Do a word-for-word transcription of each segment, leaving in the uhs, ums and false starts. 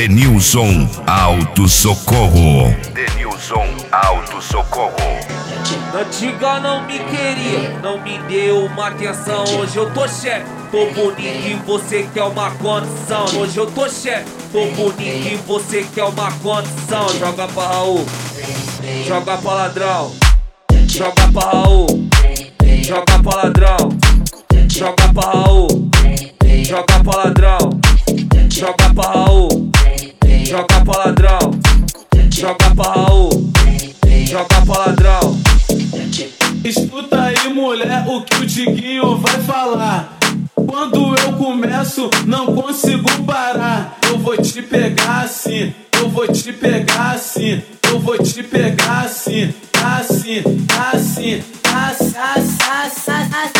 Denilson Auto Socorro. Denilson Auto Socorro. Antiga não me queria, não me deu uma atenção. Hoje eu tô chefe, tô bonito e você quer uma condição. Hoje eu tô chefe, tô bonito e você quer uma condição. Joga pra Raul, joga pra ladrão, joga pra Raul, joga pra ladrão, joga pra Raul, joga pra ladrão, joga pra Raul, joga pra ladrão, joga pra Raul, joga pra ladrão. Escuta aí, mulher, o que o Tiguinho vai falar. Quando eu começo, não consigo parar. Eu vou te pegar assim, eu vou te pegar assim, eu vou te pegar assim, assim, assim, assim, assim,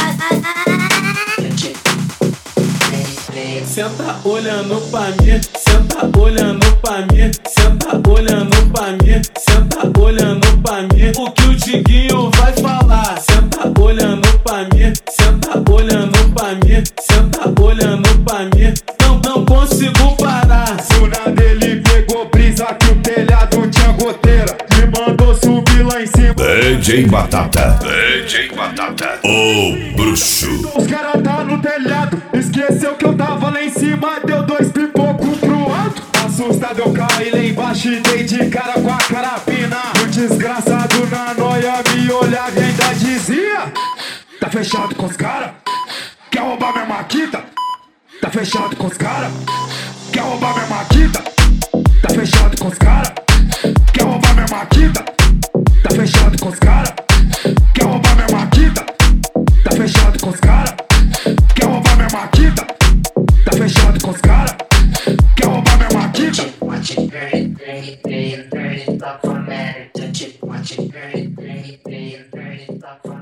Senta olhando pra mim, senta olhando pra mim, senta olhando pra mim, senta olhando pra mim. O que o Tiguinho vai falar? Senta olhando pra mim, senta olhando pra mim, senta olhando pra mim. Não, não consigo parar. Zona dele pegou brisa que o telhado tinha goteira. Me mandou subir lá em cima. D J Batata, D J Batata, o bruxo. Os caras tá no telhado, esqueceu que eu tava lá em cima. Deu dois pipocos pro alto. Assustado eu caí lá embaixo e dei de cara com a carabina. O desgraçado na noia me olhava e ainda dizia: tá fechado com os caras? Quer roubar minha maquita? Tá fechado com os caras? Quer roubar minha maquita? Tá fechado com os caras? Quer roubar minha maquita? Tá fechado com os caras? Quer roubar minha maquita? Tá fechado com os caras? Quer roubar minha maquita? Tá fechado com os caras? Quer roubar minha maquita? Watch it, burn it, burn it, burn it, burn it, fuck formatted. Touch it, watch it, burn it, burn it, burn it, burn it, fuck formatted.